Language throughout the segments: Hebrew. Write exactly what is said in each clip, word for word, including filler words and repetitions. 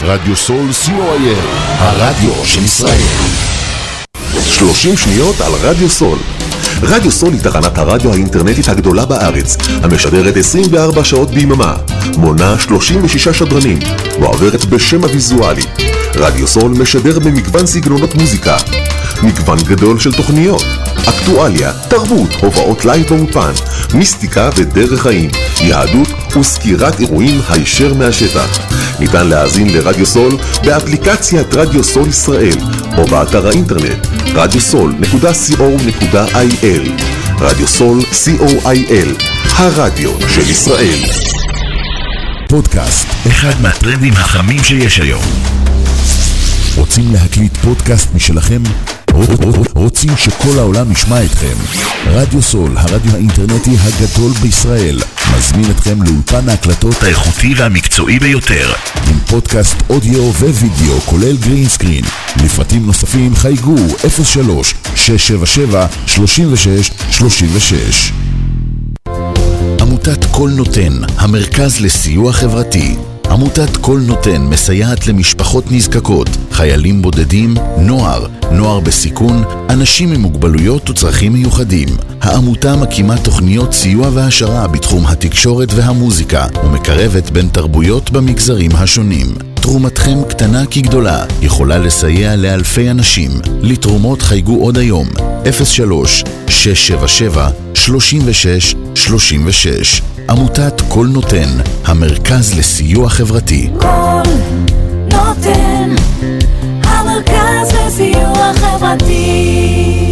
רדיו סול סי או איי אל, הרדיו של ישראל. שלושים שניות על רדיו סול. רדיו סול היא תחנת הרדיו האינטרנטית הגדולה בארץ, המשדרת עשרים וארבע שעות ביממה, מונה שלושים ושישה שדרנים, ועוברת בשם הוויזואלי. רדיו סול משדר במגוון סגנונות מוזיקה, מגוון גדול של תוכניות, אקטואליה, תרבות, הופעות לייב באולפן, מיסטיקה ודרך חיים, יהדות וסקירת אירועים הישר מהשטח. ניתן להאזין לרדיו סול באפליקציית רדיו סול ישראל או באתר האינטרנט רדיו סול נקודה סי או נקודה איי אל. רדיו סול סי או איי אל, הרדיו של ישראל. פודקאסט, אחד מהטרנדים החמים שיש היום. רוצים להקליט פודקאסט משלכם? רוצים שכל העולם ישמע אתכם? רדיו סול, הרדיו האינטרנטי הגדול בישראל, מזמין אתכם לאולפן ההקלטות האיכותי והמקצועי ביותר, עם פודקאסט אודיו ווידאו כולל גרין סקרין. לפרטים נוספים חייגו אפס שלוש שש שבע שבע שלושים ושש שלושים ושש. עמותת כל נותן, המרכז לסיוע חברתי. עמותת כל נותן מסייעת למשפחות נזקקות, חיילים בודדים, נוער, נוער בסיכון, אנשים עם מוגבלויות וצרכים מיוחדים. העמותה מקימה תוכניות סיוע והשרה בתחום התקשורת והמוזיקה, ומקרבת בין תרבויות במגזרים השונים. תרומתכם קטנה כגדולה, יכולה לסייע לאלפי אנשים. לתרומות חייגו עוד היום, אפס שלוש שש שבע שבע שלושים ושש שלושים ושש. עמותת כל נותן, המרכז לסיוע חברתי. כל נותן, המרכז לסיוע חברתי.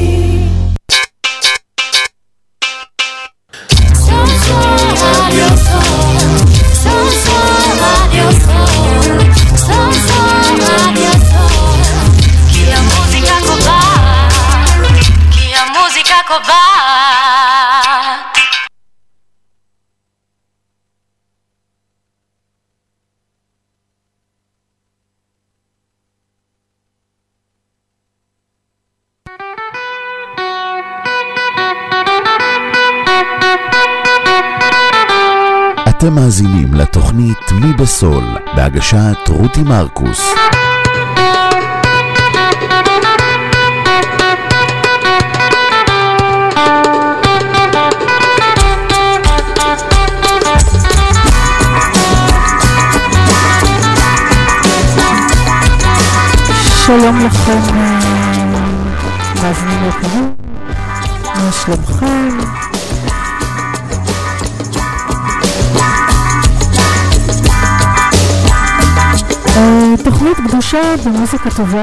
כי המוזיקה קובעת, כי המוזיקה קובעת. אתם מאזינים לתוכנית מי בסול, בהגשת רותי מרקוס. שלום לכם, מאזינים יקרים, מה שלומכם? תוכנית קדושה במוזיקה טובה.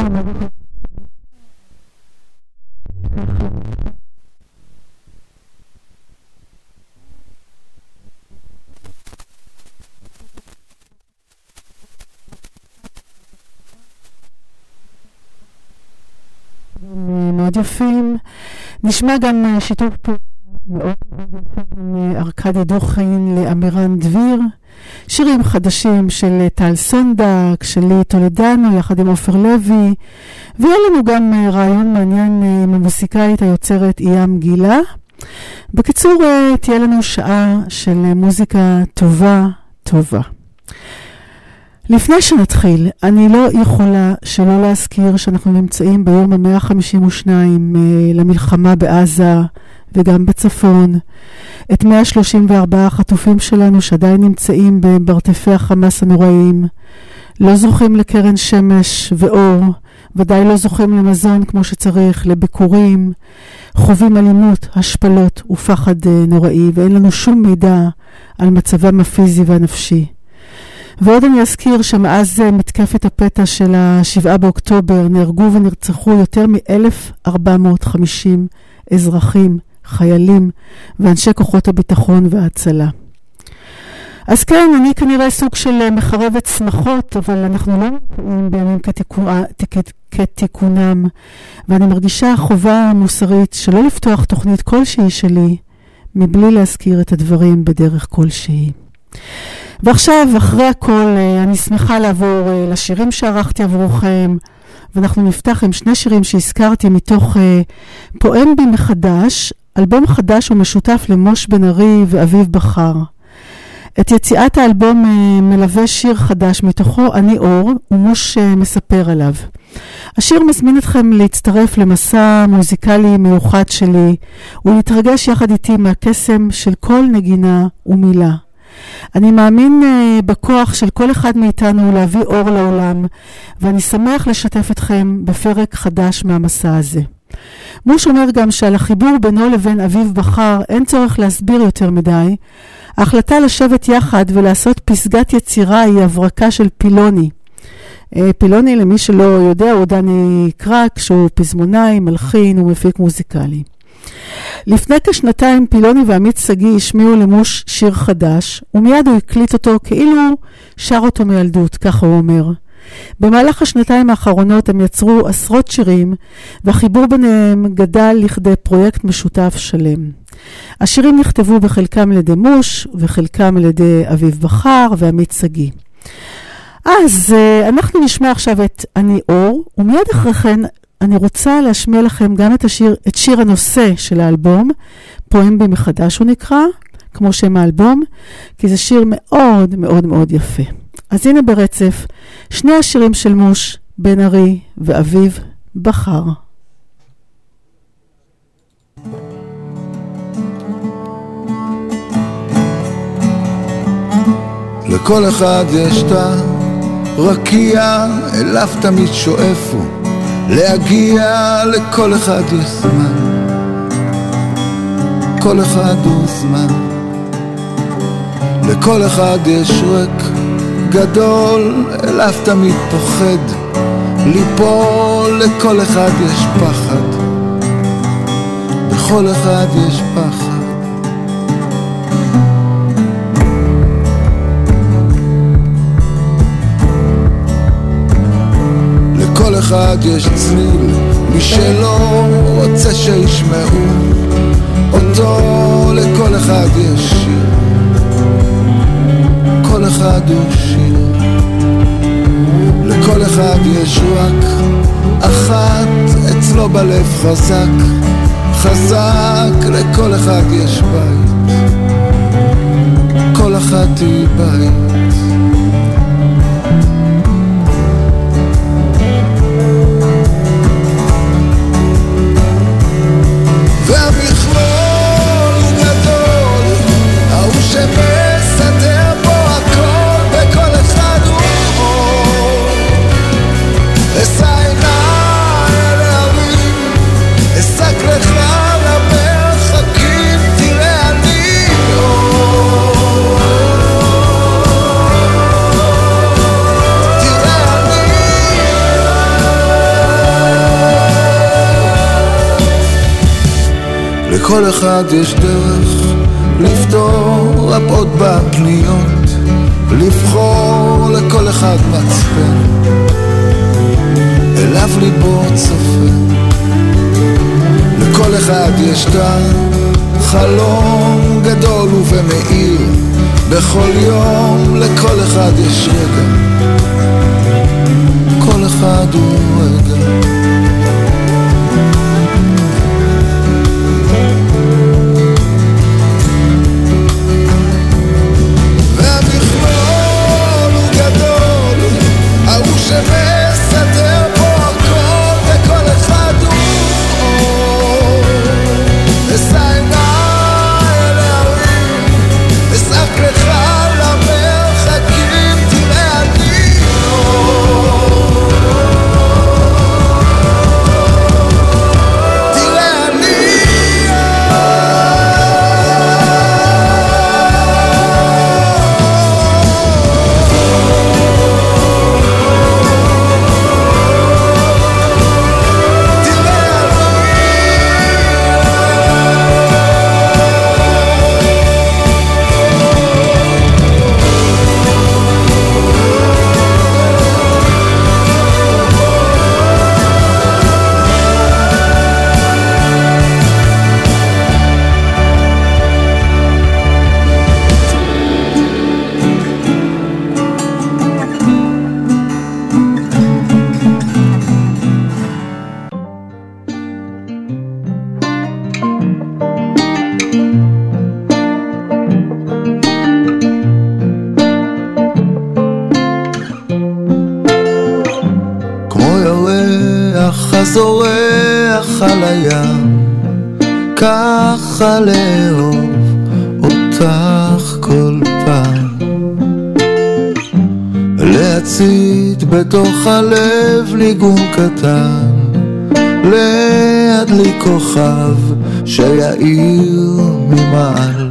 מאוד יפים. נשמע גם שיתוף פעולה מאוד ארקדי דוכין לאמירן דביר, שירים חדשים של טל סונדק, שלי טולדנו יחד עם עופר לוי, ויהיה לנו גם רעיון מעניין עם המוסיקאית היוצרת ים גילה. בקיצור, תהיה לנו שעה של מוזיקה טובה טובה. לפני שנתחיל, אני לא יכולה שלא להזכיר שאנחנו נמצאים ביום ה-מאה חמישים ושתיים למלחמה בעזה וגם בצפון. את מאה שלושים וארבעה החטופים שלנו שעדיין נמצאים ברטפי החמאס הנוראים, לא זוכים לקרן שמש ואור, ודאי לא זוכים למזון כמו שצריך, לביקורים, חווים אלימות, השפלות ופחד נוראי, ואין לנו שום מידע על מצבם הפיזי והנפשי. ועוד אני אזכיר שמאז מתקפת הפתע של השבעה באוקטובר נהרגו ונרצחו יותר מ-אלף ארבע מאות וחמישים אזרחים, חיילים ואנשי כוחות הביטחון וההצלה. אז כן, אני כנראה סוג של מחרבת שמחות, אבל אנחנו לא נמצאים בימים כתיקונם, ואני מרגישה חובה מוסרית שלא לפתוח תוכנית כלשהי שלי מבלי להזכיר את הדברים בדרך כלשהי. ועכשיו, אחרי הכל, אני שמחה לעבור לשירים שערכתי עבורכם, ואנחנו נפתח עם שני שירים שהזכרתי מתוך פואם בי מחדש, אלבום חדש ומשותף למוש בן ארי ואביב בחר. את יציאת האלבום מלווה שיר חדש, מתוכו אני אור, ומוש מספר עליו. השיר מזמין אתכם להצטרף למסע מוזיקלי מיוחד שלי, ולהתרגש יחד איתי מהקסם של כל נגינה ומילה. אני מאמין בכוח של כל אחד מאיתנו להביא אור לעולם, ואני שמח לשתף אתכם בפרק חדש מהמסע הזה. מוש אומר גם שעל החיבור בינו לבין אביב בחר אין צורך להסביר יותר מדי. ההחלטה לשבת יחד ולעשות פסגת יצירה היא הברקה של פילוני. פילוני, למי שלא יודע, הוא דני קרק, שהוא פזמונאי, מלחין ומפיק מוזיקלי. לפני כשנתיים פילוני ועמית סגי השמיעו למוש שיר חדש, ומיד הוא הקליט אותו כאילו שר אותו מילדות, ככה הוא אומר. במהלך השנתיים האחרונות הם יצרו עשרות שירים, והחיבור ביניהם גדל לכדי פרויקט משותף שלם. השירים נכתבו בחלקם על ידי מוש, וחלקם על ידי אביב בחר ועמית סגי. אז אנחנו נשמע עכשיו את אני אור, ומיד אחרי כן אני רוצה להשמיע לכם גם את, השיר, את שיר הנושא של האלבום, פועם בי מחדש הוא נקרא, כמו שם האלבום, כי זה שיר מאוד מאוד מאוד יפה. אז הנה ברצף, שני השירים של מוש, בן ארי ואביב בחר. לכל אחד יש את הרקיע, אליו תמיד שואפו להגיע, לכל אחד יש זמן, כל אחד הוא זמן. לכל אחד יש ריק גדול, אליו תמיד פוחד ליפול, לכל אחד יש פחד, בכל אחד יש פחד. לכל אחד יש צליל משלו, רוצה שישמעו אותו, לכל אחד יש שיר, כל אחד הוא שיר. לכל אחד יש רק אחת אצלו בלב חזק, חזק. לכל אחד יש בית, כל אחת היא בית. והמכלול הוא גדול, ההוא שמסדר בו הכל, בכל אחד הוא אור. אשא עיניי להרים, אשק לך למרחקים, תראה אני אור, תראה אני אור. לכל אחד יש דרך לפתור רבות בפניות, לבחור, לכל אחד מצפן, אליו ליבו צופה. לכל אחד יש חלום גדול ובמאיר, בכל יום לכל אחד יש רגע, כל אחד הוא רגע. שמסדר פה הכל, וכל אחד הוא אור. אשא עיניי להרים, אשק לך למרחקים, תראה אני אור, זורח על הים, ככה לאהוב אותך כל פעם, להצית בתוך הלב ניגון קטן, להדליק כוכב שיעיר ממעל.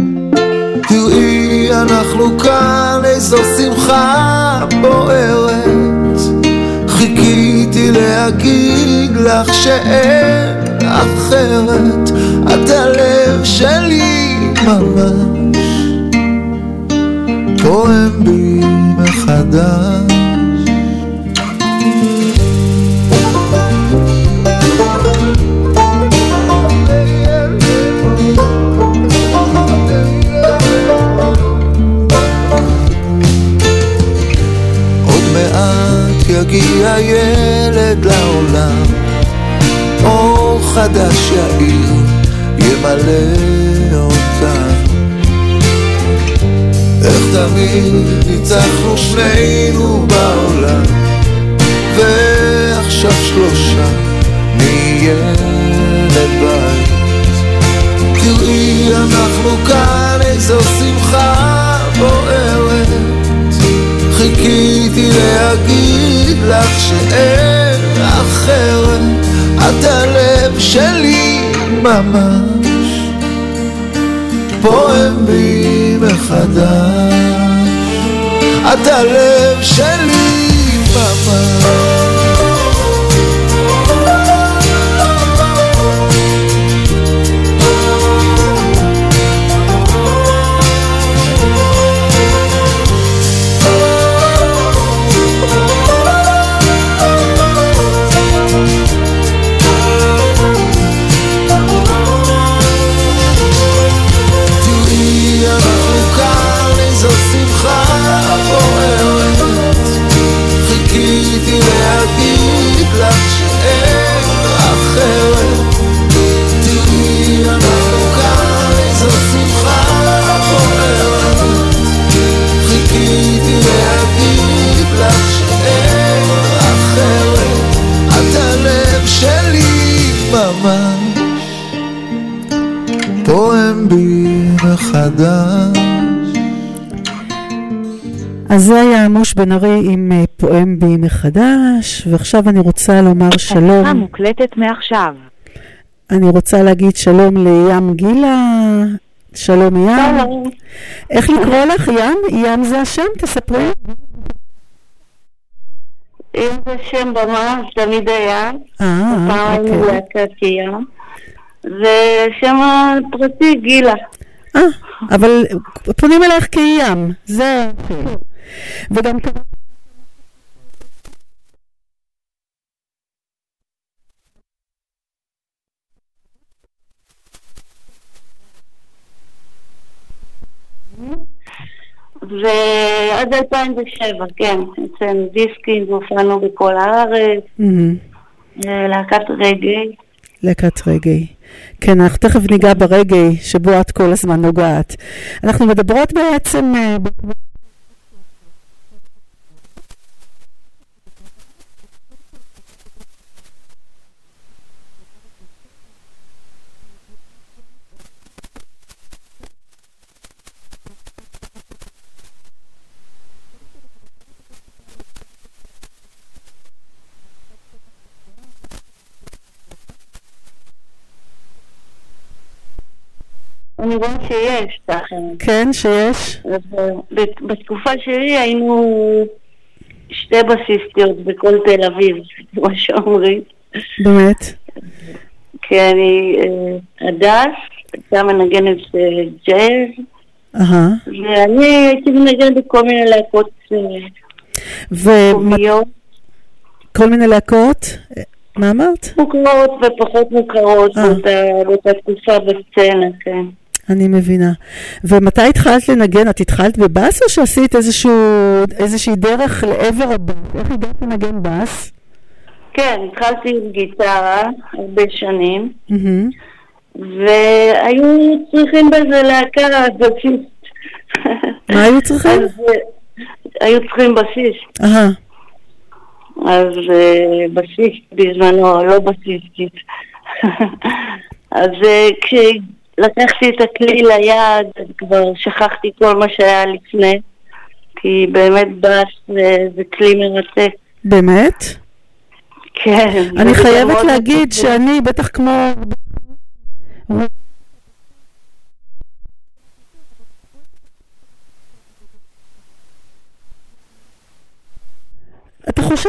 תראי אנחנו כאן, איזו שמחה בוערת, חיכיתי להגיד לך שאין אחרת, את הלב שלי ממש פועם בי מחדש. עוד מעט יגיע ילד לעולם, אור חדש יאיר ימלא אותה. איך תמיד ניצחנו שנינו בעולם, ועכשיו שלושה נהיה לבית. תראי אנחנו כאן, איזו שמחה בוערת, חיכיתי להגיד לך שאין אחרת, את הלב שלי ממש פועם בי מחדש, את הלב שלי ממש. חיכיתי להגיד לך שאין אחרת, תראי אנחנו כאן, איזו שמחה בוערת, חיכיתי להגיד לך שאין אחרת, את הלב שלי ממש פועם בי מחדש. אז זה היה עמוש בן ארי עם פועם בי מחדש, ועכשיו אני רוצה לומר שלום. השיחה מוקלטת מעכשיו. אני רוצה להגיד שלום לים גילה. שלום ים. שלום. איך לקרוא לך ים? ים זה השם, תספרי. אם זה שם ממש תמיד היה. אה, פעם אוקיי. להקת ים. ושם הפרטי גילה. אה, אבל פונים אלייך כים. זה... וגם ככה... ועד אלפיים ושבע, כן, אצלנו דיסקים והופענו בכל הארץ, להקת רגעי. להקת רגעי. כן, אנחנו תכף ניגע ברגעי שבו את כל הזמן נוגעת. אנחנו מדברות בעצם... אני רואה שיש, תכף. כן, שיש. בתקופה שלי היינו שתי בסיסטיות בכל תל אביב, כמו שאומרים. באמת? כן, היא הדס, הייתה מנגנת ג'אז, ואני הייתי מנגנת בכל מיני להקות קומיות. כל מיני להקות? מה אמרת? מוכרות ופחות מוכרות באותה תקופה בסצנה, כן. אני מבינה. ומתי התחלת לנגן? את התחלת בבאס או שעשית איזשהו, איזושהי דרך לעבר הבאס? איך הגעת לנגן באס? כן, התחלתי עם גיטרה הרבה שנים, והיו צריכים בזה להקה בסיסט. מה היו צריכים? היו צריכים בסיסט. אהה. אז uh, בסיסט בזמנו, לא בסיסטית. אז uh, כשלקחתי את הכלי ליד, אז כבר שכחתי כל מה שהיה לפני, כי באמת בס זה, זה כלי מרתק. באמת? כן. אני חייבת להגיד שאני בטח כמו... אתה חושב...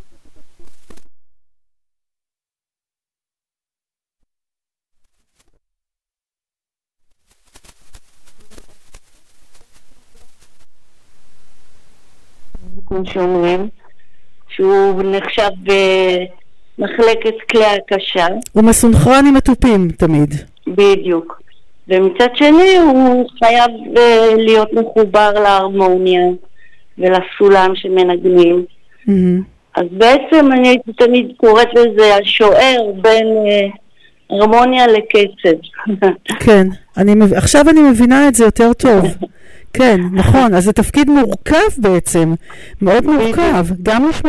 כמו שאומרים, שהוא נחשב במחלקת כלי הקשה. הוא מסונכרן עם התופים תמיד. בדיוק. ומצד שני הוא חייב להיות מחובר להרמוניה ולסולם שמנגנים. Mm-hmm. אז בעצם אני הייתי תמיד קוראת לזה השוער בין אה, הרמוניה לקצב. כן, אני, עכשיו אני מבינה את זה יותר טוב. כן, נכון, אז זה תפקיד מורכב בעצם, מאוד מורכב, גם לשמוע...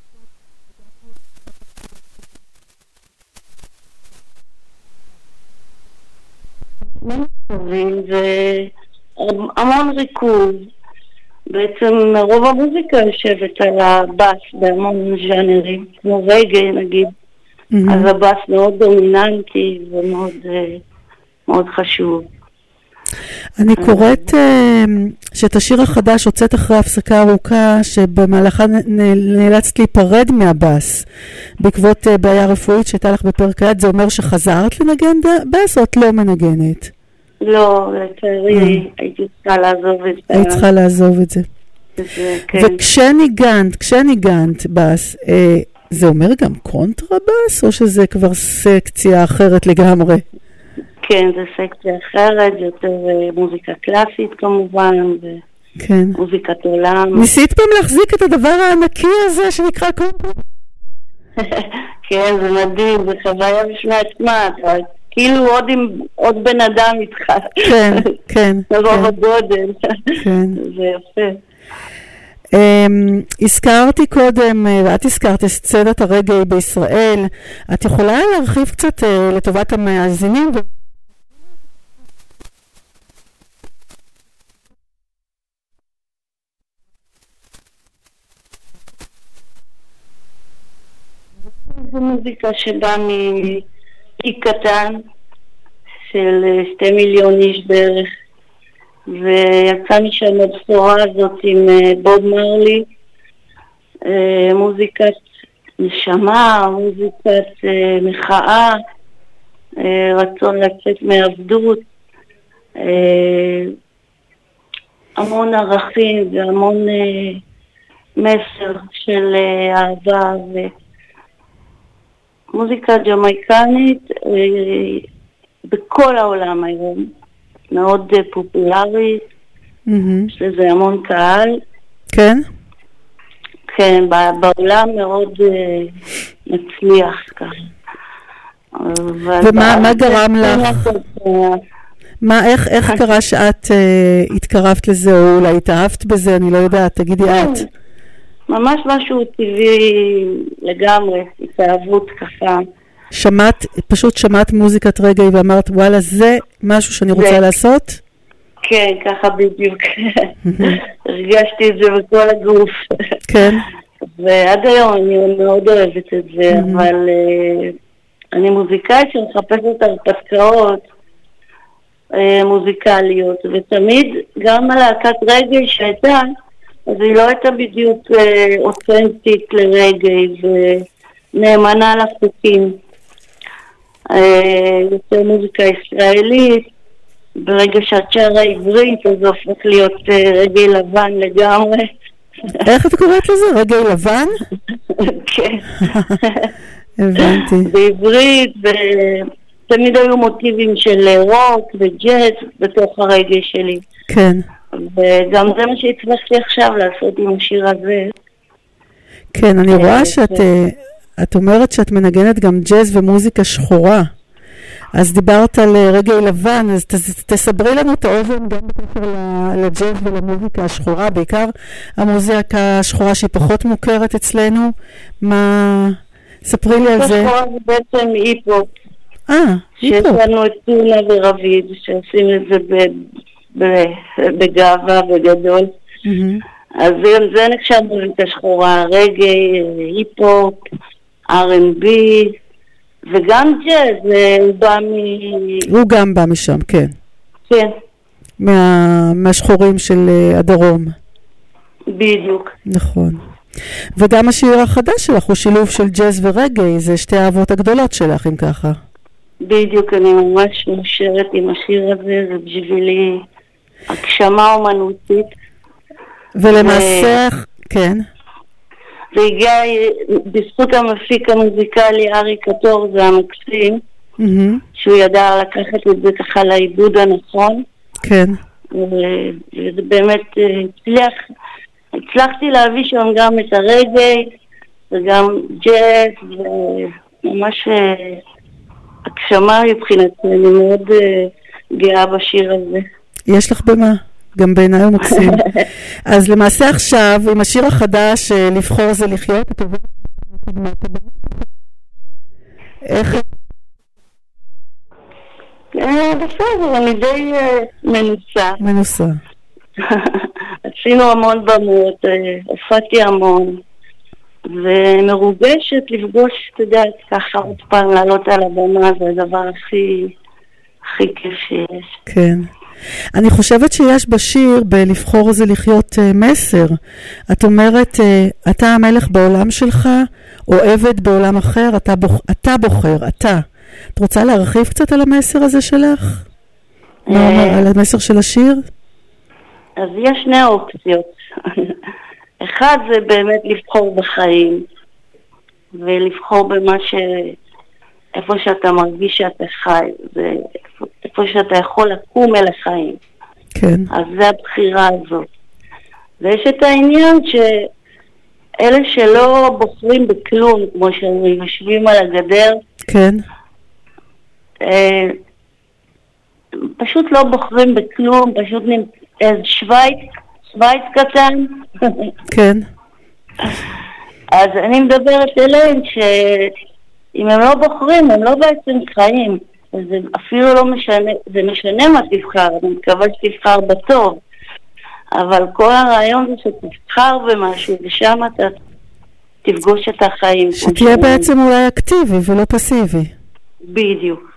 זה המון ריכוז, בעצם רוב המוזיקה יושבת על הבאס בהמון ז'אנרים, כמו רגע נגיד, אז הבאס מאוד דומיננטי ומאוד מאוד חשוב. אני קוראת שאת השיר החדש הוצאת אחרי הפסקה ארוכה שבמהלכה נאלצת להיפרד מהבאס בעקבות בעיה רפואית שהייתה לך בפרק היד. זה אומר שחזרת לנגן באס או את לא מנגנת? לא, לצערי הייתי צריכה לעזוב את זה. היית צריכה לעזוב את זה. וכשניגנת, כשניגנת באס, זה אומר גם קונטרבאס או שזה כבר סקציה אחרת לגמרי? כן, זה סקציה אחרת, זה יותר מוזיקה קלאסית כמובן, ומוזיקת עולם. ניסית פעם להחזיק את הדבר הענקי הזה שנקרא קונטרבאס? כן, זה מדהים, זה חוויה בשביל עצמה, כאילו עוד עם עוד בן אדם איתך. כן, כן. זה רוב הגודל. כן. זה יפה. הזכרתי קודם, ואת הזכרת סצנת הרגעי בישראל, את יכולה להרחיב קצת לטובת המאזינים? זו מוזיקה שבאה מתיק קטן של שתי מיליון איש בערך, ויצא משם הבשורה הזאת עם בוב מרלי, מוזיקת נשמה, מוזיקת מחאה, רצון לצאת מעבדות, המון ערכים והמון מסר של אהבה ומוזיקה ג'מייקנית בכל העולם היום. מאוד פופולרית, יש לזה המון קהל. כן? כן, בעולם מאוד מצליח ככה. ומה גרם לך? מה, איך, איך קרה שאת התקרבת לזה, או אולי התאהבת בזה, אני לא יודעת, תגידי את. ממש משהו טבעי לגמרי, התאהבות ככה. שמעת, פשוט שמעת מוזיקת רגעי ואמרת, וואלה, זה משהו שאני רוצה לעשות? כן, ככה בדיוק. הרגשתי את זה בכל הגוף. כן. ועד היום אני מאוד אוהבת את זה, אבל אני מוזיקאית שמחפשת הרפתקאות מוזיקליות, ותמיד גם הלהקת רגעי שהייתה, אז היא לא הייתה בדיוק אותנטית לרגעי ונאמנה לחוקים. יותר מוזיקה ישראלית, ברגע שאת שרה עברית אז זה הופך להיות רגעי לבן לגמרי. איך את קוראת לזה? רגעי לבן? כן. הבנתי. בעברית, ותמיד היו מוטיבים של רוק וג'אז בתוך הרגעי שלי. כן. וגם זה מה שהצלחתי עכשיו לעשות עם השיר הזה. כן, אני רואה שאת... את אומרת שאת מנגנת גם ג'אז ומוזיקה שחורה. אז דיברת על רגעי לבן, אז תסברי לנו את האוזן גם בקשר לג'אז ולמוזיקה השחורה, בעיקר המוזיקה השחורה שהיא פחות מוכרת אצלנו. מה... ספרי לי על זה. השחורה זה בעצם היפ-הופ. אה, היפ-הופ. שיש לנו את טונה ורביד, שעושים את זה בגאווה וגדול. אז זה נחשב מוזיקה שחורה, רגעי, היפ-הופ, אר אנד בי, וגם ג'אז, הוא בא מ... הוא גם בא משם, כן. כן. מה... מהשחורים של הדרום. בדיוק. נכון. וגם השיר החדש שלך הוא שילוב של ג'אז ורגעי, זה שתי האהבות הגדולות שלך, אם ככה. בדיוק, אני ממש מושרת עם השיר הזה, זה בשבילי הגשמה אומנותית. ולמעשה, ו... כן. זה הגיע בזכות המפיק המוזיקלי ארי קטור, זה המקסים, mm-hmm. שהוא ידע לקחת את זה ככה לעיבוד הנכון. כן. וזה באמת הצליח, הצלחתי להביא שם גם את הרגעי, וגם ג'אז, וממש הגשמה מבחינתי, אני מאוד גאה בשיר הזה. יש לך במה? גם בעיניי הוא מקסים. אז למעשה עכשיו, עם השיר החדש, לבחור זה לחיות, את עובדת כדמת הבמה? איך? בסדר, אני די מנוסה. מנוסה. עשינו המון במות, הופעתי המון, ומרוגשת לפגוש, אתה יודע, ככה עוד פעם לעלות על הבמה, זה הדבר הכי, הכי כיף שיש. כן. אני חושבת שיש בשיר, בלבחור זה לחיות uh, מסר. את אומרת, uh, אתה המלך בעולם שלך, או עבד בעולם אחר, אתה, בוח, אתה בוחר, אתה. את רוצה להרחיב קצת על המסר הזה שלך? מה אומר, על המסר של השיר? אז יש שני אופציות. אחד זה באמת לבחור בחיים, ולבחור במה ש... איפה שאתה מרגיש שאתה חי, זה איפה שאתה יכול לקום אל החיים. כן. אז זה הבחירה הזאת. ויש את העניין שאלה שלא בוחרים בכלום, כמו שהם יושבים על הגדר, כן. אה, פשוט לא בוחרים בכלום, פשוט איזה שווייץ, שווייץ קטן. כן. אז אני מדברת אליהם ש... אם הם לא בוחרים, הם לא בעצם חיים. זה אפילו לא משנה, זה משנה מה תבחר, אני מקווה שתבחר בטוב. אבל כל הרעיון זה שתבחר במשהו, ושם אתה תפגוש את החיים. שתהיה בעצם אולי אקטיבי ולא פסיבי. בדיוק.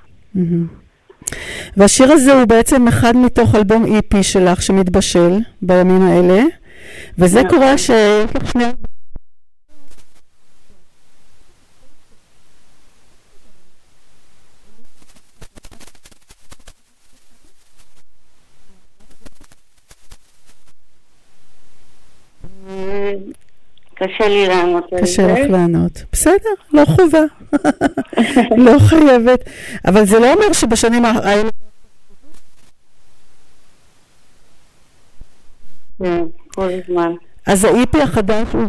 והשיר הזה הוא בעצם אחד מתוך אלבום אי פי שלך שמתבשל בימים האלה, וזה קורה שיש לך שני... קשה לי לענות. קשה לך לענות. בסדר, לא חובה. לא חייבת. אבל זה לא אומר שבשנים האלה... כל הזמן. אז ה-אי פי החדש הוא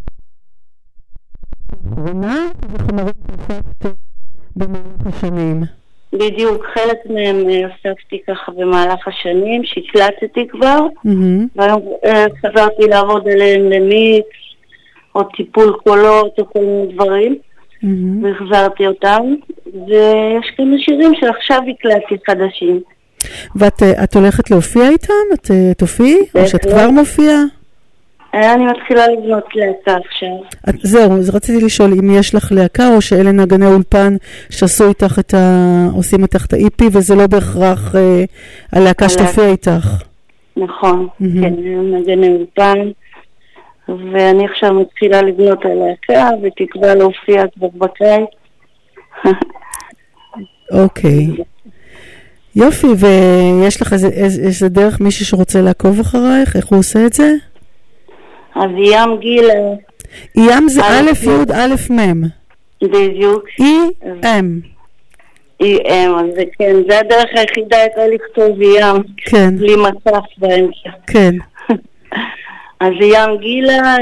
אחרונה, וחומרים אספת במהלך השנים. בדיוק, חלק מהם אספתי ככה במהלך השנים, שהקלטתי כבר, והיום חזרתי לעבוד עליהם למיקס, או טיפול קולות, או כל מיני דברים, והחזרתי אותם, ויש כמה שירים שעכשיו הקלטתי חדשים. ואת הולכת להופיע איתם? את תופיעי? או שאת כבר מופיעה? אני מתחילה לבנות להקה עכשיו. זהו, אז רציתי לשאול אם יש לך להקה, או שאלה נגני אולפן שעשו איתך את ה... עושים איתך את ה-אי פי, וזה לא בהכרח אה, הלהקה שתופיע איתך. נכון, mm-hmm. כן, נגני אולפן, ואני עכשיו מתחילה לבנות הלהקה, ותקווה להופיע כבר בקיץ. אוקיי. יופי, ויש לך איזה, איזה, איזה דרך מישהו שרוצה לעקוב אחרייך? איך הוא עושה את זה? אז ים גיל... ים זה א' י' א' מ'. בדיוק. אי אם. אי אם, אז זה כן, זה הדרך היחידה הייתה לכתוב ים. כן. בלי מצף באמצע. כן. אז ים גילה,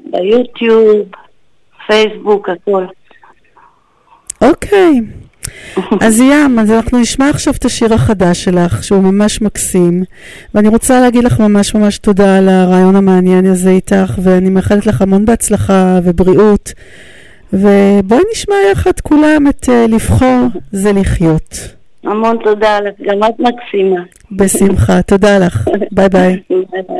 ביוטיוב, פייסבוק, הכל. אוקיי. אז ים, אז אנחנו נשמע עכשיו את השיר החדש שלך, שהוא ממש מקסים, ואני רוצה להגיד לך ממש ממש תודה על הרעיון המעניין הזה איתך, ואני מאחלת לך המון בהצלחה ובריאות, ובואי נשמע יחד כולם את uh, לבחור זה לחיות. המון תודה לך, גם את מקסימה. בשמחה, תודה לך. ביי ביי. ביי ביי.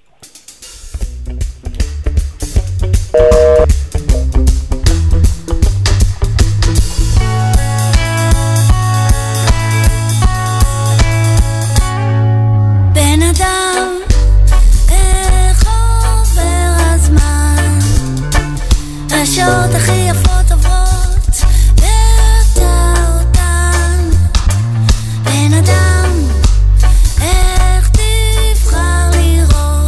בן אדם, איך עובר הזמן, השעות הכי יפות עוברות ואתה אותן. בן אדם, איך תבחר לראות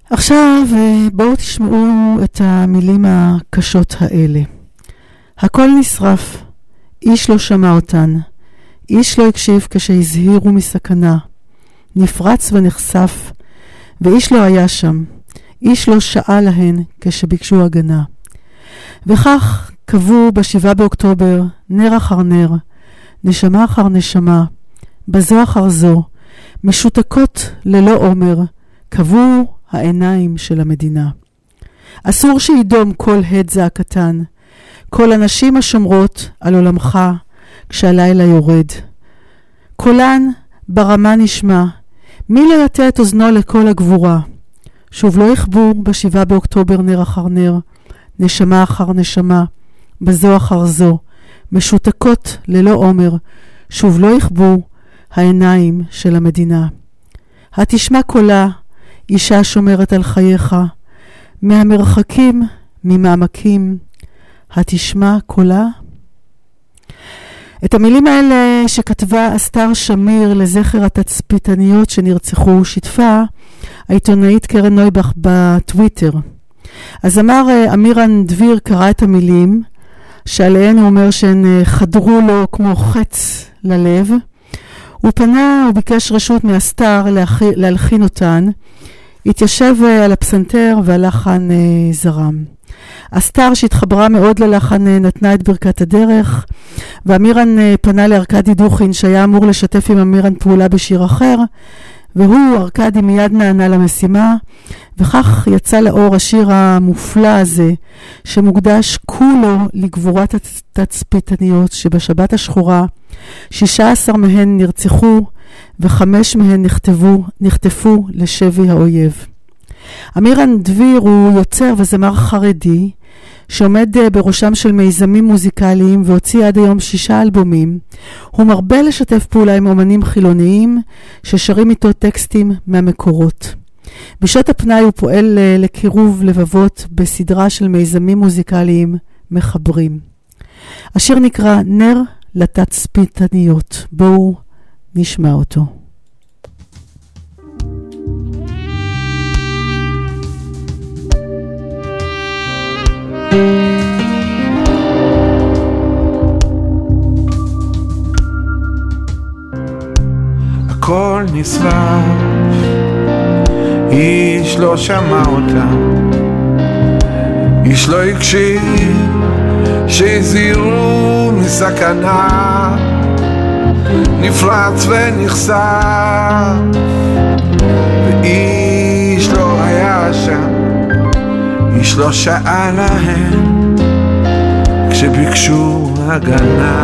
עכשיו בואו תשמעו את המילים הקשות האלה. הכל נשרף, איש לא שמע אותן, איש לא הקשיב כשהזהירו מסכנה, נפרץ ונחשף, ואיש לא היה שם, איש לא שעה להן כשביקשו הגנה. וכך קבעו בשבעה באוקטובר נר אחר נר, נשמה אחר נשמה, בזו אחר זו, משותקות ללא עומר, קבעו העיניים של המדינה. אסור שידום כל הד זעקתן, כל הנשים השומרות על עולמך כשהלילה יורד. קולן ברמה נשמע, מי לא יטה את אוזנו לכל הגבורה? שוב לא יכבו בשבעה באוקטובר נר אחר נר, נשמה אחר נשמה, בזו אחר זו, משותקות ללא עומר, שוב לא יכבו העיניים של המדינה. התשמע קולה, אישה שומרת על חייך, מהמרחקים, ממעמקים, התשמע קולה. את המילים האלה שכתבה אסתר שמיר לזכר התצפיתניות שנרצחו, שיתפה העיתונאית קרן נויבך בטוויטר. אז אמר אמירן דביר קרא את המילים, שעליהן הוא אומר שהן חדרו לו כמו חץ ללב. הוא פנה, הוא ביקש רשות מאסתר להלחין אותן, התיישב על הפסנתר והלחן זרם. אסתר שהתחברה מאוד ללחן נתנה את ברכת הדרך, ואמירן פנה לארקדי דוכין שהיה אמור לשתף עם אמירן פעולה בשיר אחר, והוא, ארקדי, מיד נענה למשימה, וכך יצא לאור השיר המופלא הזה, שמוקדש כולו לגבורת התצפיתניות, שבשבת השחורה שישה עשר מהן נרצחו, וחמש מהן נכתבו, נחטפו לשבי האויב. אמירן דביר הוא יוצר וזמר חרדי, שעומד בראשם של מיזמים מוזיקליים והוציא עד היום שישה אלבומים. הוא מרבה לשתף פעולה עם אומנים חילוניים ששרים איתו טקסטים מהמקורות. בשעות הפנאי הוא פועל לקירוב לבבות בסדרה של מיזמים מוזיקליים מחברים. השיר נקרא נר לתצפיתניות. בואו נשמע אותו. הכל נשרף, איש לא שמע אותה, איש לא הקשיב שהזהירו מסכנה, נפרץ ונחשף, ואיש לא היה שם, איש לא שעה להם כשביקשו הגנה.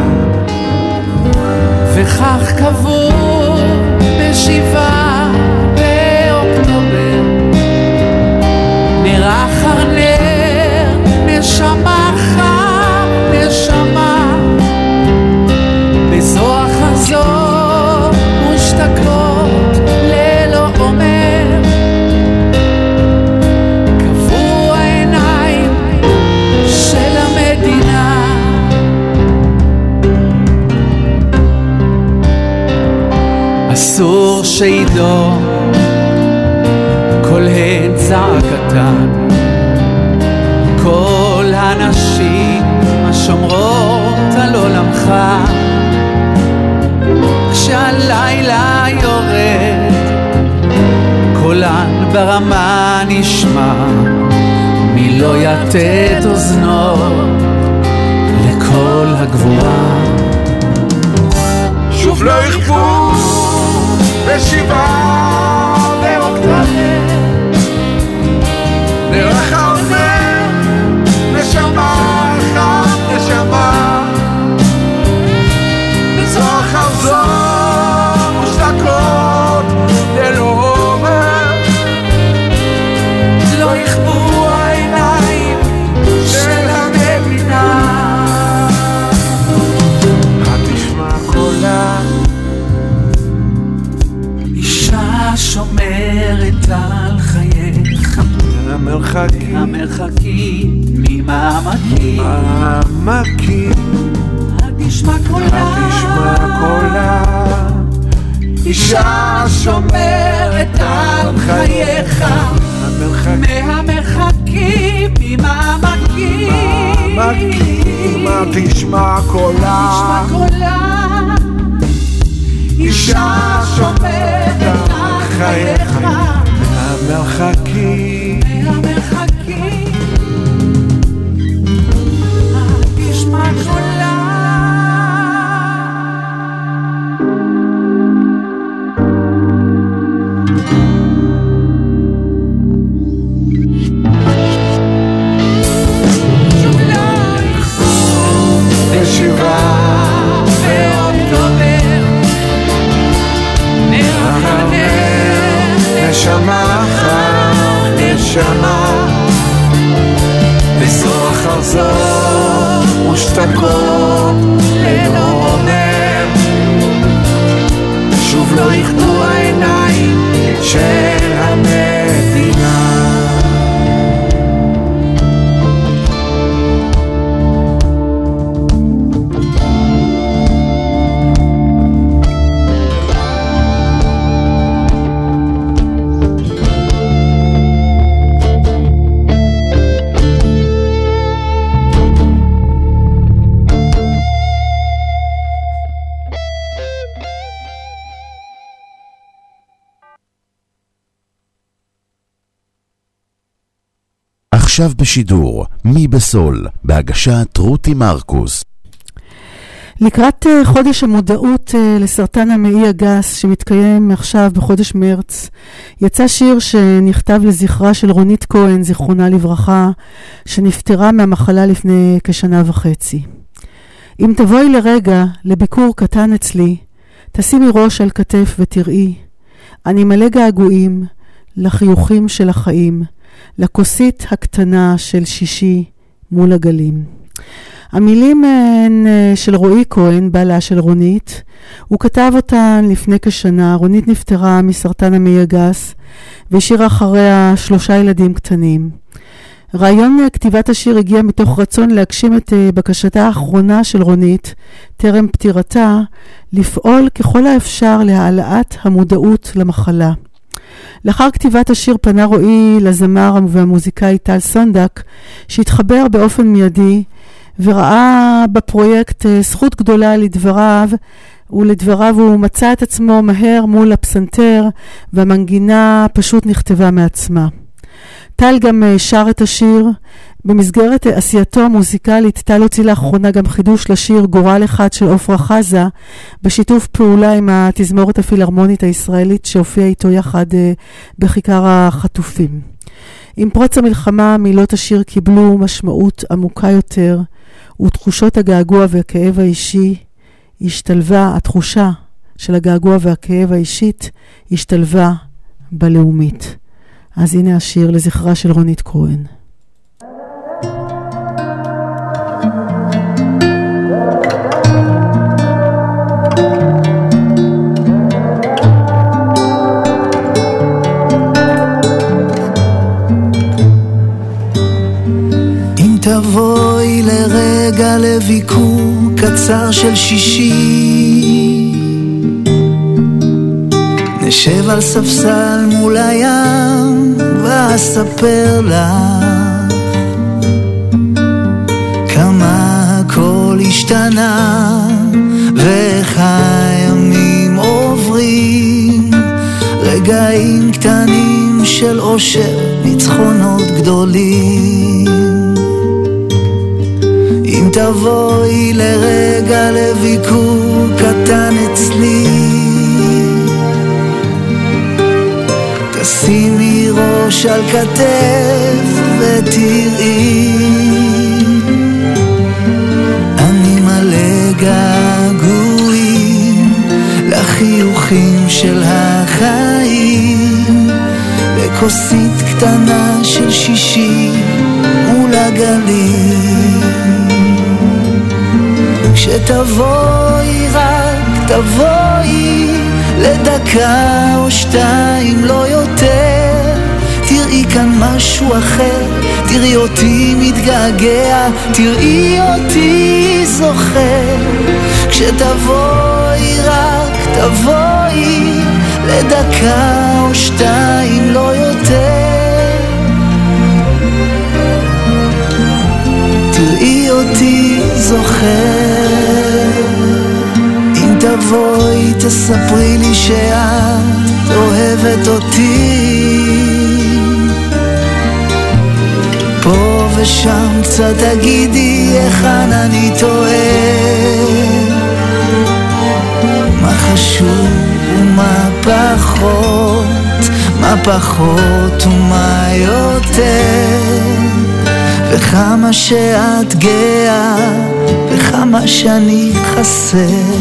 וכך קבעו בשבעה באוקטובר, נר אחר נר, נשמה אחר נשמה, בזו אחר זו מושתקות ללא עומר, קבעו העיניים של המדינה. אסור שידו כל הד זעקתן, כל הנשים השומרות על עולמך כשהלילה יורד, קולן ברמה נשמע, מי לא יטה את אוזנו לכל הגבורה. שוב לא יכבו בשבעה באוקטובר, נר אחר נר, נשמה אחת נשמה, בזו אחר זו מושתקות ללא עומר, לא יכבו העיניים של המדינה. התשמע קולה, אישה שומרת על חייך, המרחקים, המרחקים ממעמקים, ממעמקים, התשמע קולה, התשמע קולה, אישה שומרת על חייך, מהמרחקים, ממעמקים, מעמקים, תשמע קולה, תשמע קולה, אישה שומרת על חייך, מהמרחקים, מהמרחקים, תשמע קולה. נשמה אחר נשמה וזו אחר זו מושתקות ללא אומר שוב לא יכבו העיניים של המדינה. עכשיו בשידור, מי בסול, בהגשת רותי מרקוס. לקראת חודש המודעות לסרטן המעי הגס שמתקיים עכשיו בחודש מרץ, יצא שיר שנכתב לזכרה של רונית כהן, זיכרונה לברכה, שנפטרה מהמחלה לפני כשנה וחצי. אם תבואי לרגע לביקור קטן אצלי, תשימי ראש על כתף ותראי, אני מלא געגועים לחיוכים של החיים, לכוסית הקטנה של שישי מול הגלים. המילים הן של רועי כהן, בעלה של רונית. הוא כתב אותן לפני כשנה. רונית נפטרה מסרטן המעי הגס והשאירה אחריה שלושה ילדים קטנים. רעיון כתיבת השיר הגיע מתוך רצון להגשים את בקשתה האחרונה של רונית, טרם פטירתה, לפעול ככל האפשר להעלאת המודעות למחלה. לאחר כתיבת השיר פנה רועי לזמר והמוזיקאי טל סונדק, שהתחבר באופן מיידי וראה בפרויקט זכות גדולה לדבריו, ולדבריו הוא מצא את עצמו מהר מול הפסנתר, והמנגינה פשוט נכתבה מעצמה. טל גם שר את השיר. במסגרת עשייתו המוזיקלית, טל הוציא לאחרונה גם חידוש לשיר גורל אחד של עופרה חזה, בשיתוף פעולה עם התזמורת הפילהרמונית הישראלית שהופיע איתו יחד בכיכר החטופים. עם פרוץ המלחמה, מילות השיר קיבלו משמעות עמוקה יותר, ותחושות הגעגוע והכאב האישי השתלבה, התחושה של הגעגוע והכאב האישית השתלבה בלאומית. אז הנה השיר לזכרה של רונית כהן. תבואי לרגע לביקור קצר של שישי, נשב על ספסל מול הים ואספר לך כמה הכל השתנה ואיך הימים עוברים, רגעים קטנים של אושר, ניצחונות גדולים. אם תבואי לרגע לביקור קטן אצלי, תשימי ראש על כתף ותראי, אני מלא געגועים לחיוכים של החיים, בכוסית קטנה של שישי מול הגלים. כשתבואי רק תבואי לדקה או שתיים לא יותר, תראי כאן משהו אחר, תראי אותי מתגעגע, תראי אותי זוכר. כשתבואי רק תבואי לדקה או שתיים לא יותר, תבואי תספרי לי שאת אוהבת אותי, פה ושם קצת תגידי היכן אני טועה, מה חשוב ומה פחות, מה פחות ומה יותר, וכמה שאת גאה וכמה שאני חסר.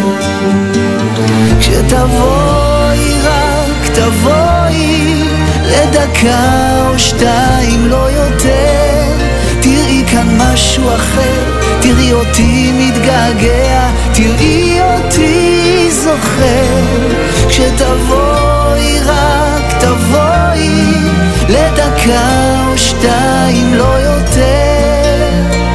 כשתבואי רק תבואי לדקה או שתיים לא יותר, תראי כאן משהו אחר, תראי אותי מתגעגע, תראי אותי זוכר. כשתבואי רק תבואי לדקה או שתיים לא יותר,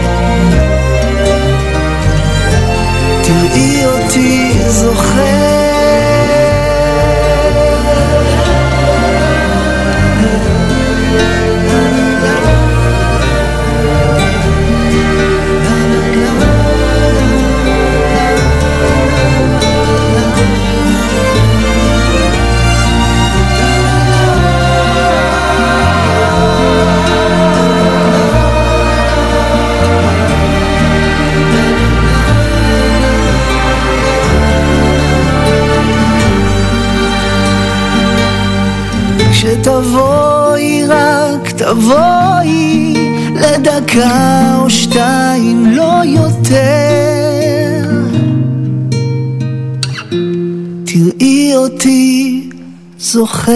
תראי אותי זוכר. כשתבואי רק תבואי לדקה או שתיים לא יותר, תראי אותי זוכר.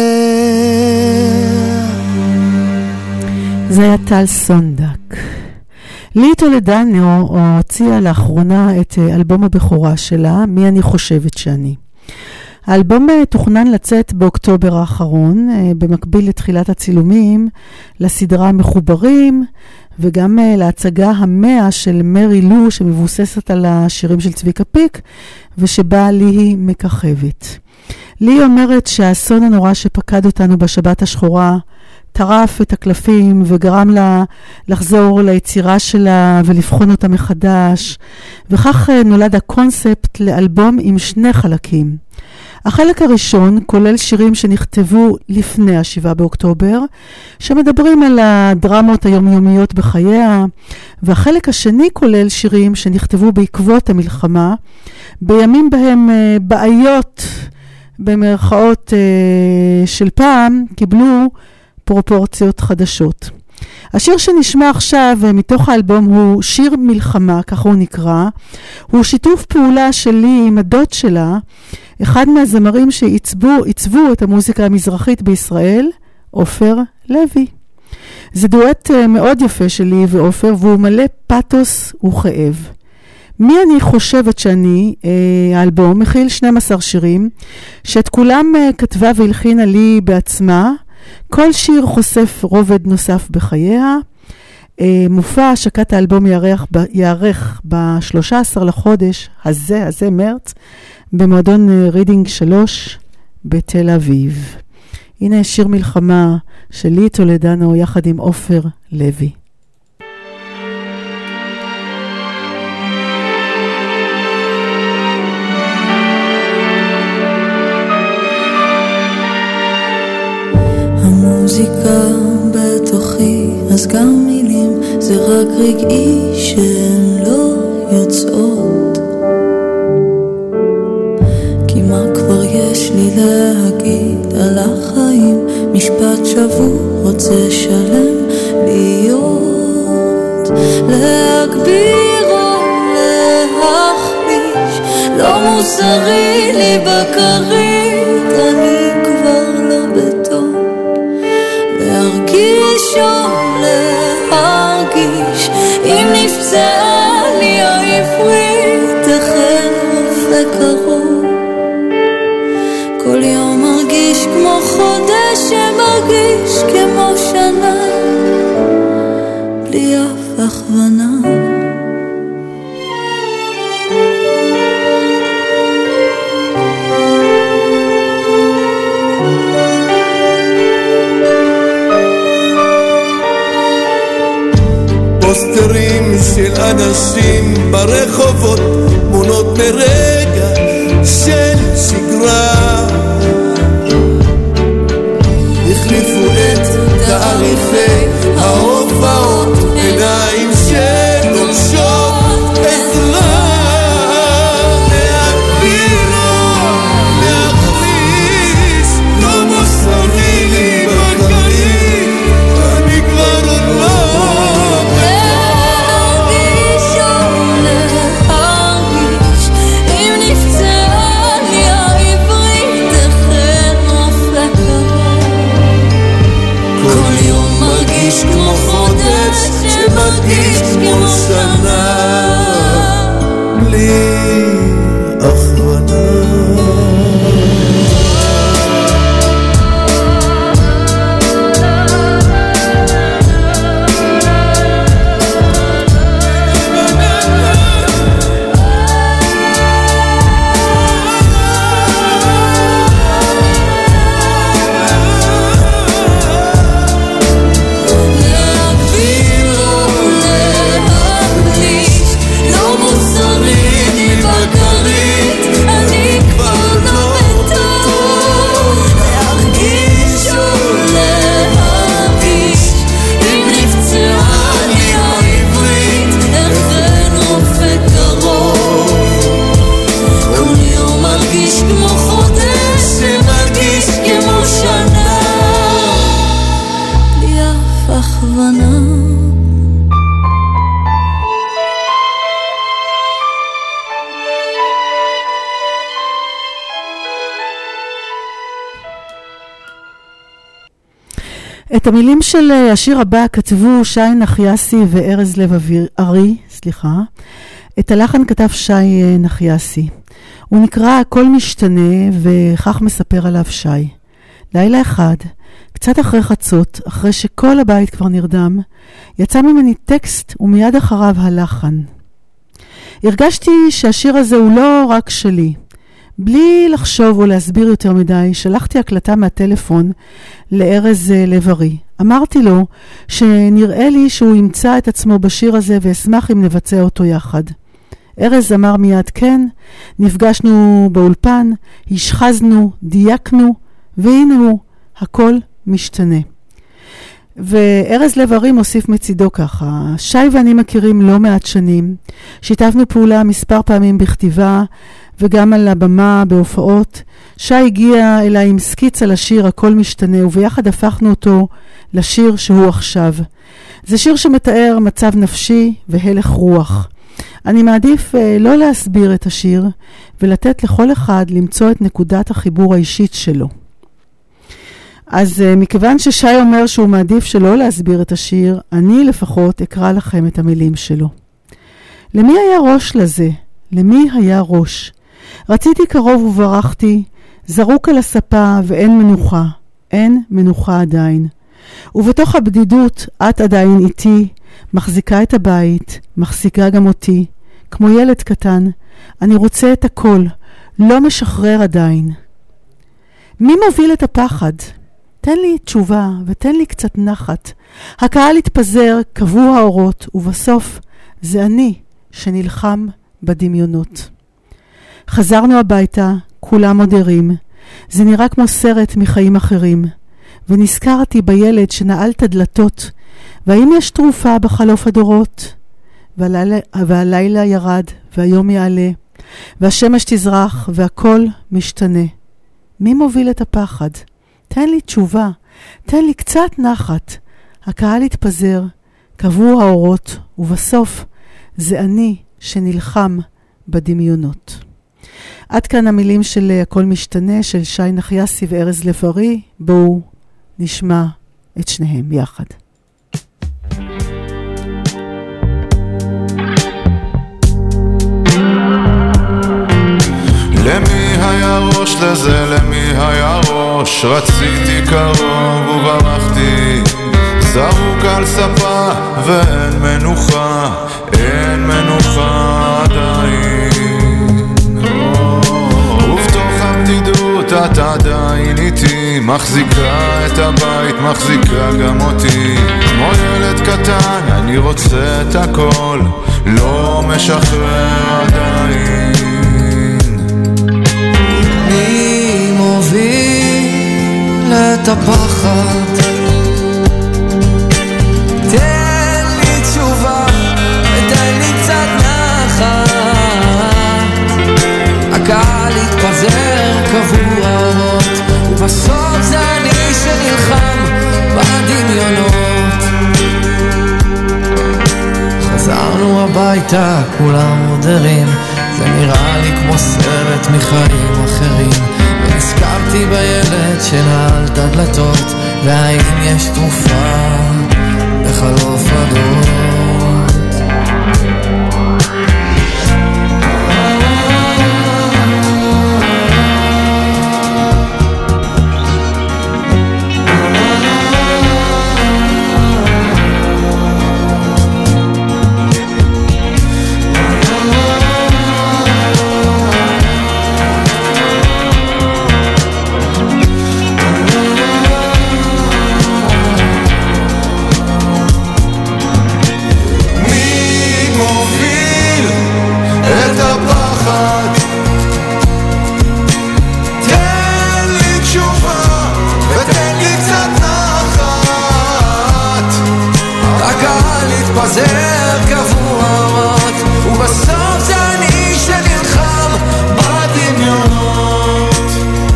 זה היה טל סונדק. לי טולדנו הוציאה לאחרונה את אלבום הבכורה שלה, מי אני חושבת שאני. האלבום תוכנן לצאת באוקטובר האחרון, במקביל לתחילת הצילומים, לסדרה מחוברים, וגם להצגה המאה של מרי לו, שמבוססת על השירים של צביקה פיק, ושבה לי היא מככבת. לי אומרת שהאסון הנורא שפקד אותנו בשבת השחורה, טרף את הקלפים וגרם לה לחזור ליצירה שלה ולבחון אותה מחדש, וכך נולד הקונספט לאלבום עם שני חלקים. החלק הראשון כולל שירים שנכתבו לפני השבעה באוקטובר, שמדברים על הדרמות היומיומיות בחייה, והחלק השני כולל שירים שנכתבו בעקבות המלחמה, בימים בהם בעיות במרכאות של פעם קיבלו פרופורציות חדשות. השיר שנשמע עכשיו מתוך האלבום הוא שיר מלחמה, כך הוא נקרא. הוא שיתוף פעולה שלי עם הדוד שלה, אחד מהזמרים שעיצבו עיצבו את המוזיקה המזרחית בישראל, עופר לוי. זה דואט מאוד יפה שלי ועופר, והוא מלא פאתוס וכאב. מי אני חושבת שאני, האלבום מכיל שנים עשר שירים, שאת כולם כתבה והלחינה לי בעצמה. כל שיר חושף רובד נוסף בחייה. מופע השקת האלבום יערך, יערך ב-שלושה עשר לחודש הזה, הזה מרץ, במועדון רידינג שלוש בתל אביב. הנה שיר מלחמה של לי טולדנו יחד עם עופר לוי. המוזיקה בתוכי, אז גם מילים זה רק רגעי שהן לא יוצאות, כי מה כבר יש לי להגיד על החיים, משפט שבור רוצה שלם להיות, להגביר או להחליש לא מוסרי לי בקרית, אני כבר לא בטוב להרגיש או להרגיש, אם נפצעה לי העברית תכן רופא קרוב, כל יום מרגיש כמו חודש שמרגיש כמו שנה בלי אף הכוונה. פוסטרים של אנשים ברחובות, תמונות מרגע של שגרה, החליפו את תאריכי ההופעות, עיניים שדורשות עזרה, להגביר או להחליש, לא מוסרי לי בקרי, אני כבר עוד לא להרגיש או להרגיש, אם נפצעה לי העברית תכן רופא קרוב, כל יום מרגיש כמו חודש שמרגיש כמו שנה, בלי הכוונה. את המילים של השיר הבא כתבו שי נחייסי וארז לב ארי, סליחה. את הלחן כתב שי נחייסי. הוא נקרא הכל משתנה, וכך מספר עליו שי. לילה אחד, קצת אחרי חצות, אחרי שכל הבית כבר נרדם, יצא ממני טקסט ומיד אחריו הלחן. הרגשתי שהשיר הזה הוא לא רק שלי. בלי לחשוב או להסביר יותר מדי, שלחתי הקלטה מהטלפון לארז לב ארי. אמרתי לו שנראה לי שהוא ימצא את עצמו בשיר הזה ואשמח אם נבצע אותו יחד. ארז אמר מיד כן, נפגשנו באולפן, השחזנו, דייקנו, והנה הוא, הכל משתנה. וארז לב ארי מוסיף מצידו ככה, שי ואני מכירים לא מעט שנים, שיתפנו פעולה מספר פעמים בכתיבה וגם על הבמה בהופעות. שי הגיע אליי עם סקיץ על השיר הכל משתנה, וביחד הפכנו אותו לשיר שהוא עכשיו. זה שיר שמתאר מצב נפשי והלך רוח. אני מעדיף אה, לא להסביר את השיר ולתת לכל אחד למצוא את נקודת החיבור האישית שלו. אז uh, מכיוון ששי אומר שהוא מעדיף שלא להסביר את השיר, אני לפחות אקרא לכם את המילים שלו. למי היה ראש לזה? למי היה ראש? רציתי קרוב וברחתי, זרוק על הספה ואין מנוחה, אין מנוחה עדיין. ובתוך הבדידות את עדיין איתי, מחזיקה את הבית, מחזיקה גם אותי. כמו ילד קטן, אני רוצה את הכל, לא משחרר עדיין. מי מוביל את הפחד? תן לי תשובה ותן לי קצת נחת. הקהל התפזר, קבעו האורות, ובסוף זה אני שנלחם בדמיונות. חזרנו הביתה, כולם עוד ערים. זה נראה כמו סרט מחיים אחרים. ונזכרתי בילד שנעל את הדלתות, והאם יש תרופה בחלוף הדורות? והלילה, והלילה ירד, והיום יעלה, והשמש תזרח, והכל משתנה. מי מוביל את הפחד? תן לי תשובה, תן לי קצת נחת. הקהל התפזר, קבעו האורות, ובסוף זה אני שנלחם בדמיונות. עד כאן המילים של הכל משתנה, של שי נחייסי וארז לב ארי. בואו נשמע את שניהם יחד. למי היה ראש לזה, למי היה ראש? רציתי קרוב וברחתי, זרוק על ספה ואין מנוחה, אין מנוחה עדיין. ובתוך הבדידות את עדיין איתי, מחזיקה את הבית, מחזיקה גם אותי. כמו ילד קטן אני רוצה את הכל, לא משחרר עדיין. את הפחד, תן לי תשובה ותן לי קצת נחת. הקהל התפזר קבוע אורות, ובסוף זה אני שנלחם בדמיונות. חזרנו הביתה כולם מודרים, זה נראה לי כמו סרט מחיים אחרים. ונזכרתי בילד שנעל את הדלתות, והאם יש תרופה בחלוף הדורות. חוזר קבועות, ובסוף זה אני שנלחם בדמיונות.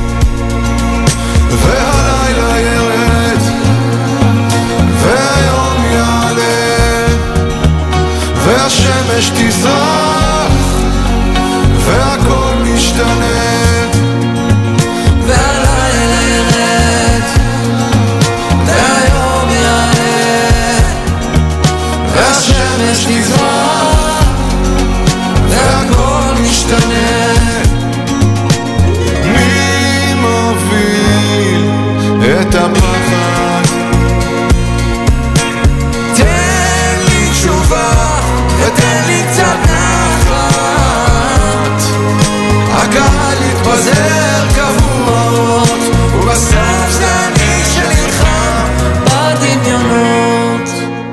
והלילה ירד והיום יעלה והשמש תזרח והכל משתנה. והלילה ירד והיום יעלה והשמש תזרח והכל משתנה. מי מוביל את הפחד? תן לי תשובה ותן לי קצת נחת. הקהל התפזר קבועות, ובסוף זה אני שנלחם בדמיונות.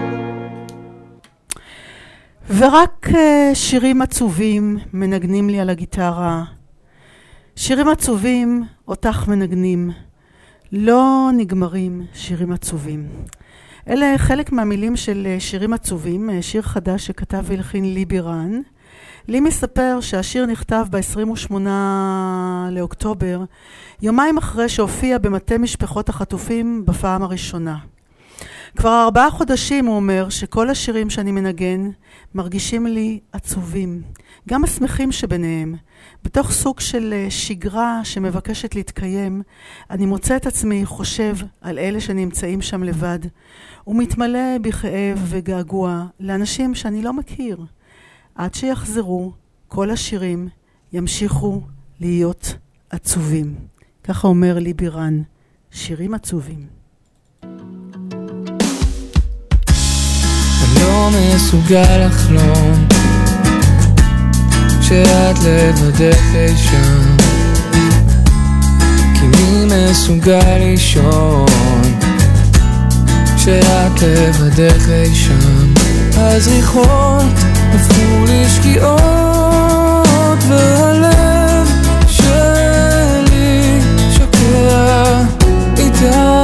ורק שירים עצובים מנגנים לי על הגיטרה. שירים עצובים אותך מנגנים, לא נגמרים שירים עצובים. אלה חלק מהמילים של שירים עצובים, שיר חדש שכתב והלחין לי בירן. לי מספר שהשיר נכתב ב-עשרים ושמונה לאוקטובר, יומיים אחרי שהופיע במטה משפחות החטופים בפעם הראשונה. כבר ארבעה חודשים הוא אומר שכל השירים שאני מנגן מרגישים לי עצובים, גם השמחים שביניהם. בתוך סוג של שגרה שמבקשת להתקיים, אני מוצא את עצמי חושב על אלה שנמצאים שם לבד, ומתמלא בכאב וגעגוע לאנשים שאני לא מכיר. עד שיחזרו, כל השירים ימשיכו להיות עצובים. ככה אומר לי בירן, שירים עצובים. אני לא מסוגל לחלום כשאת לבדך אי שם, כי מי מסוגל לישון כשאת לבדך אי שם. הזריחות הפכו לשקיעות והלב שלי שוקע איתה,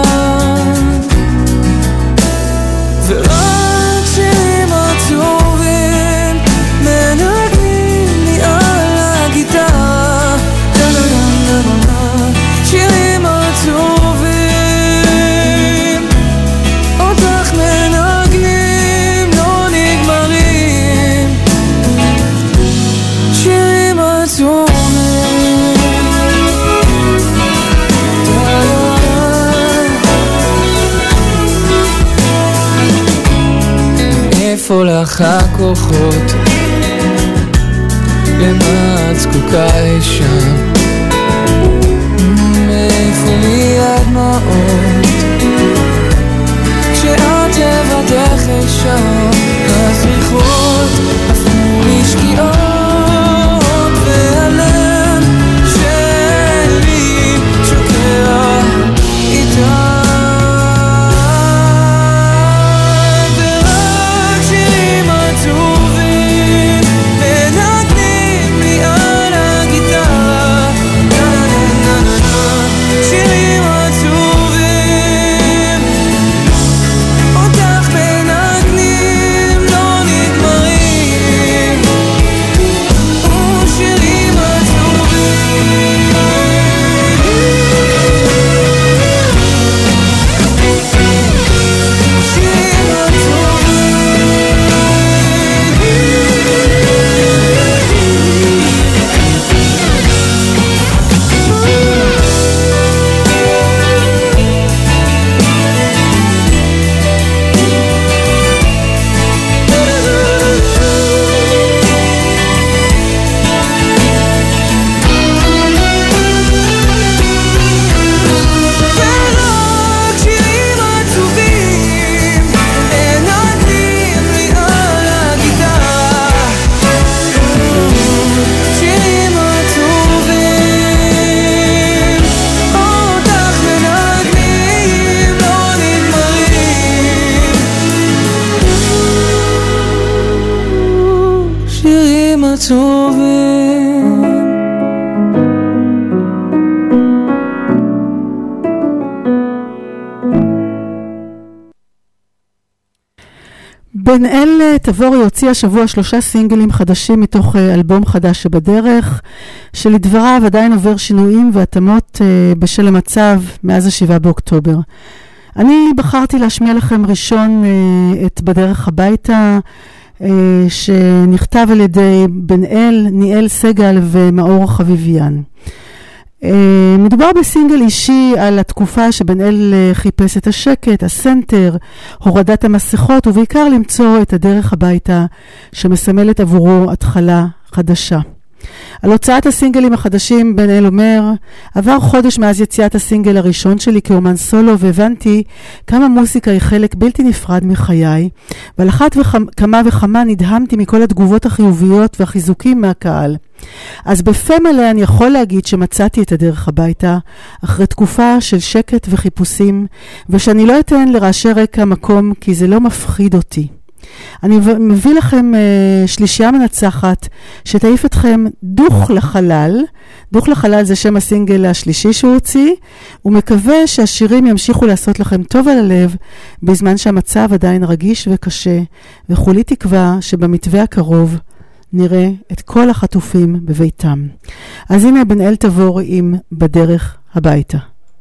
ורק שירים עצובים מנגנים לי על הגיטרה. שירים עצובים אותך מנגנים לא נגמרים. שירים עצובים איפה לך הכוחות? למה את זקוקה לשם? מאיפה לי הדמעות? כשאת לבדך לשם, הזריחות הפכו לשקיעות והלב שלי שוקע איתה. בן אל תבורי הוציא השבוע שלושה סינגלים חדשים מתוך אלבום חדש שבדרך, שלדבריו עדיין עובר שינויים והתאמות בשל המצב מאז השבעה באוקטובר. אני בחרתי להשמיע לכם ראשון את בדרך הביתה, שנכתב על ידי בן אל, ניאל סגל ומאור חביביאן. מדובר בסינגל אישי על התקופה שבן אל חיפש את השקט, הסנטר, הורדת המסכות ובעיקר למצוא את הדרך הביתה שמסמלת עבורו התחלה חדשה. על הוצאת הסינגלים החדשים בן אל אומר, עבר חודש מאז יציאת הסינגל הראשון שלי כאומן סולו והבנתי כמה מוסיקה היא חלק בלתי נפרד מחיי, ועל אחת וכמה וכמה נדהמתי מכל התגובות החיוביות והחיזוקים מהקהל. אז בפה מלא אני יכול להגיד שמצאתי את הדרך הביתה אחרי תקופה של שקט וחיפושים, ושאני לא אתן לרעשי רקע מקום כי זה לא מפחיד אותי. אני מביא לכם uh, שלישייה מנצחת שתעיף אתכם דוך לחלל. דוך לחלל זה שם הסינגל השלישי שהוא הוציא, ומקווה שהשירים ימשיכו לעשות לכם טוב על הלב בזמן שהמצב עדיין רגיש וקשה, וכולי תקווה שבמתווה הקרוב נראה את כל החטופים בביתם. אז הנה בן אל תבור עם בדרך הביתה.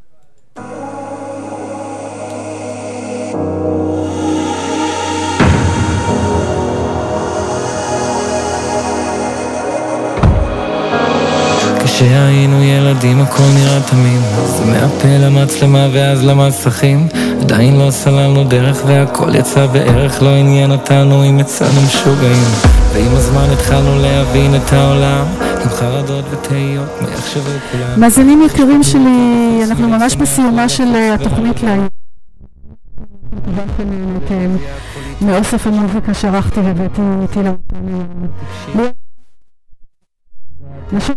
כשהיינו ילדים הכל נראה תמים, זה מהפה למצלמה ואז למסכים, עדיין לא סללנו דרך והכל יצא בערך, לא עניין אותנו אם יצאנו משוגעים, ועם הזמן התחלנו להבין את העולם עם חרדות ותהיות מה יחשבו כולם. מאזינים יקרים שלי, אנחנו ממש בסיומה של התוכנית להיום, מאוסף המוזיקה שערכתי והבאתי איתי לאותנו נשוב.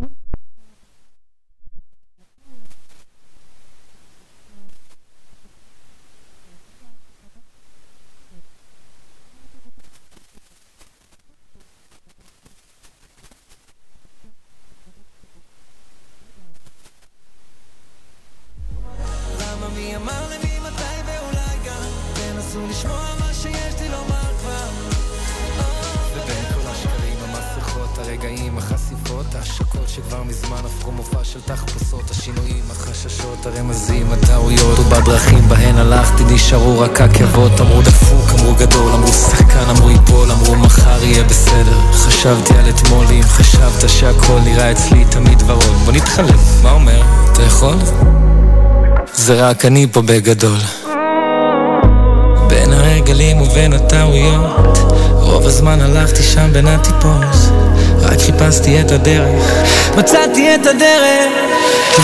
שכבר מזמן הפכו מופע של תחפושות, השינויים, החששות, הרמזים, הטעויות ובדרכים בהן הלכתי נשארו רק עקבות, אמרו דפוק, אמרו גדול, אמרו שחקן, אמרו ייפול, אמרו מחר יהיה בסדר, חשבתי על אתמול, אם חשבת שהכל נראה אצלי תמיד ורוד, בוא נתחלם, מה אומר? אתה יכול? זה רק אני פה בגדול, בין הרגלים ובין הטעויות, רוב הזמן הלכתי שם בין הטיפות, רק חיפשתי את הדרך, מצאתי את הדרך,